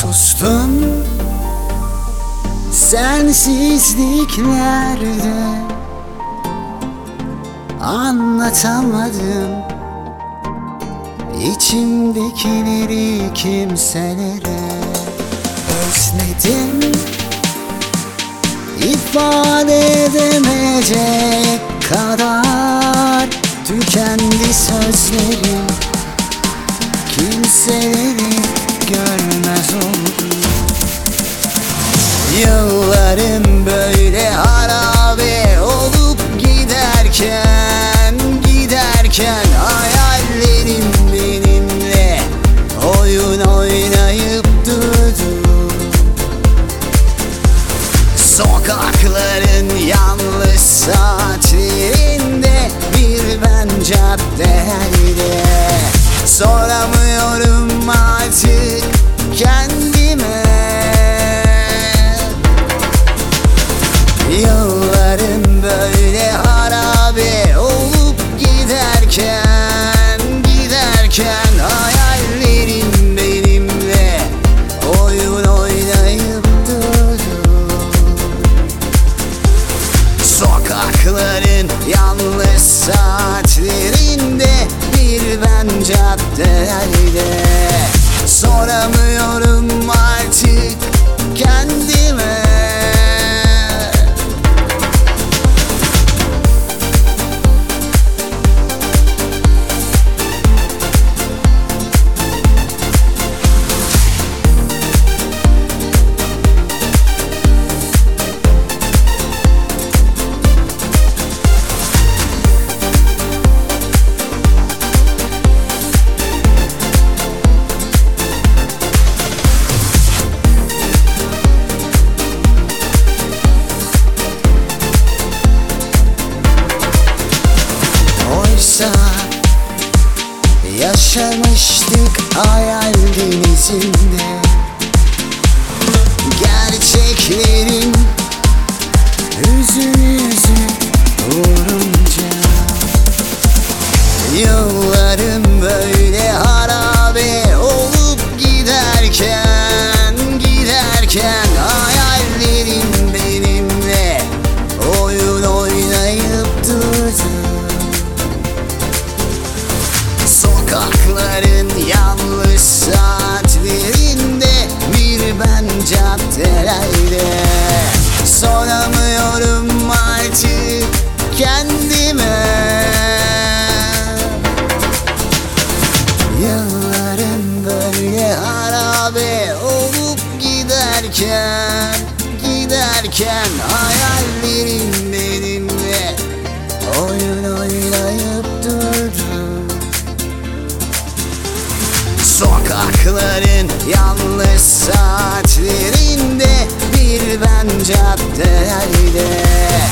Sustum sensizliklerde, anlatamadım içimdekileri kimselere. Özledim, ifade edemeyecek kadar tükendi sözlerim. Kimseleri görmez oldum. Yıllarım böyle harabe olup giderken hayallerim benimle oyun oynayıp durdu. Sokakların yalnız saatlerinde bir ben caddelerde. Soramıyorum artık kendime. Yıllarım böyle harabe olup giderken hayallerim benimle oyun oynayıp durdu. Sokakların yalnız saatlerinde bir ben caddelerde. Soramıyorum artık kendime. Yaşamıştık hayal denizinde. Gerçeklerin yüzümüzü vurunca. Yıllarım böyle harabe olup giderken hayallerim benimle oyun oynayıp durdu. Sokakların yalnız saatlerinde bir ben caddelerde. Soramıyorum artık kendime. Yıllarım böyle harabe olup giderken hayallerim benimle oyun oynayıp durdu. Sokakların yalnız saatlerinde bir ben caddelerde.